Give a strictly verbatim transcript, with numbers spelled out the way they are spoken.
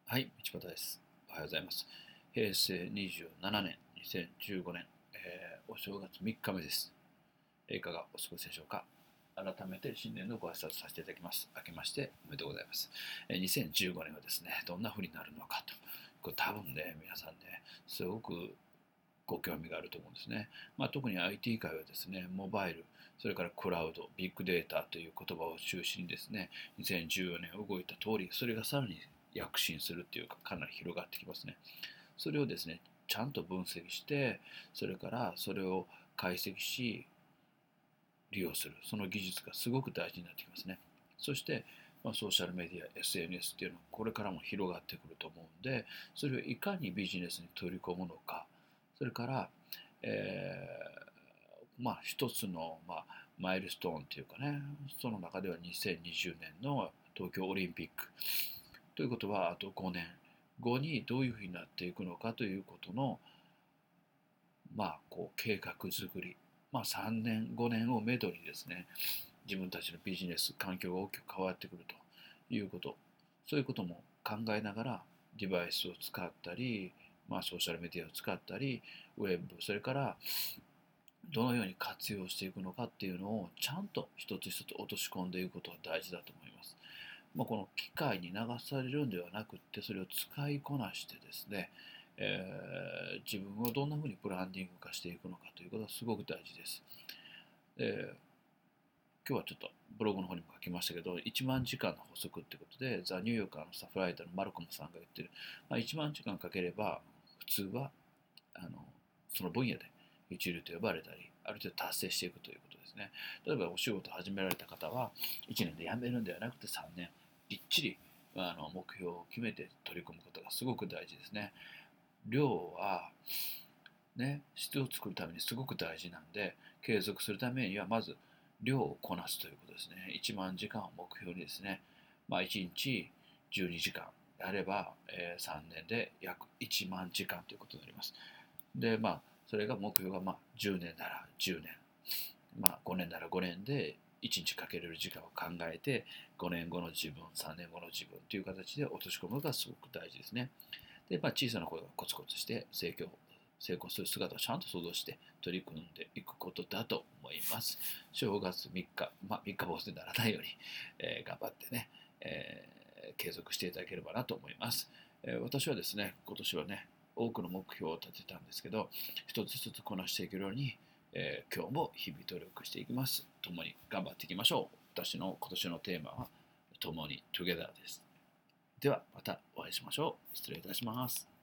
はい、道端です。おはようございます。平成にじゅうななねん、にせんじゅうごねん、えーお正月みっかめです。いかがお過ごしでしょうか。改めて新年のご挨拶させていただきます。明けましておめでとうございます。えーにせんじゅうごねんはですね、どんな風になるのかと。これ多分ね、皆さんね、すごくご興味があると思うんですね。まあ、特に アイティー 界はですね、モバイル、それからクラウド、ビッグデータという言葉を中心にですね、にせんじゅうよねん動いた通り、それがさらに躍進するっていうか、かなり広がってきますね。それをですね、ちゃんと分析して、それからそれを解析し、利用する、その技術がすごく大事になってきますね。そして、まあ、ソーシャルメディア、エスエヌエス っていうのはこれからも広がってくると思うんで、それをいかにビジネスに取り込むのか、それから、えーまあ、一つの、まあ、マイルストーンというかね、その中ではにせんにじゅうねんの東京オリンピックということは、あとごねんごにどういうふうになっていくのかということの、まあ、こう計画作り、まあ、さんねんごねんをめどにですね、自分たちのビジネス環境が大きく変わってくるということ、そういうことも考えながらデバイスを使ったり、まあ、ソーシャルメディアを使ったり、ウェブ、それからどのように活用していくのかっていうのをちゃんと一つ一つ落とし込んでいくことが大事だと思います。まあ、この機械に流されるんではなくって、それを使いこなしてですね、えー自分をどんなふうにブランディング化していくのかということがすごく大事です。で、今日はちょっとブログの方にも書きましたけど、いちまん時間の法則ってことで、ザ・ニューヨーカーのサフライターのマルコムさんが言ってる、まあ、いちまん時間かければ、普通はあのその分野で一流と呼ばれたり、ある程度達成していくということですね。例えばお仕事を始められた方は、いちねんで辞めるんではなくてさんねん、きっちりあの目標を決めて取り組むことがすごく大事ですね。量は、ね、質を作るためにすごく大事なんで、継続するためにはまず量をこなすということですね。いちまん時間を目標にですね、まあ、いちにちじゅうにじかんやれば、えー、さんねんで約いちまん時間ということになります。で、まあ、それが目標がまあじゅうねんならじゅうねん、まあ、ごねんならごねんでいちにちかけれる時間を考えて、ごねんごの自分、さんねんごの自分という形で落とし込むのがすごく大事ですね。で、まあ、小さな声がコツコツして成功成功する姿をちゃんと想像して取り組んでいくことだと思います。正月みっか、まあ、みっか坊主にならないように、えー頑張ってね、えー継続していただければなと思います。えー私はですね、今年はね、多くの目標を立てたんですけど、一つずつこなしていけるように、えー今日も日々努力していきます。共に頑張っていきましょう。私の今年のテーマは、共に Together です。では、またお会いしましょう。失礼いたします。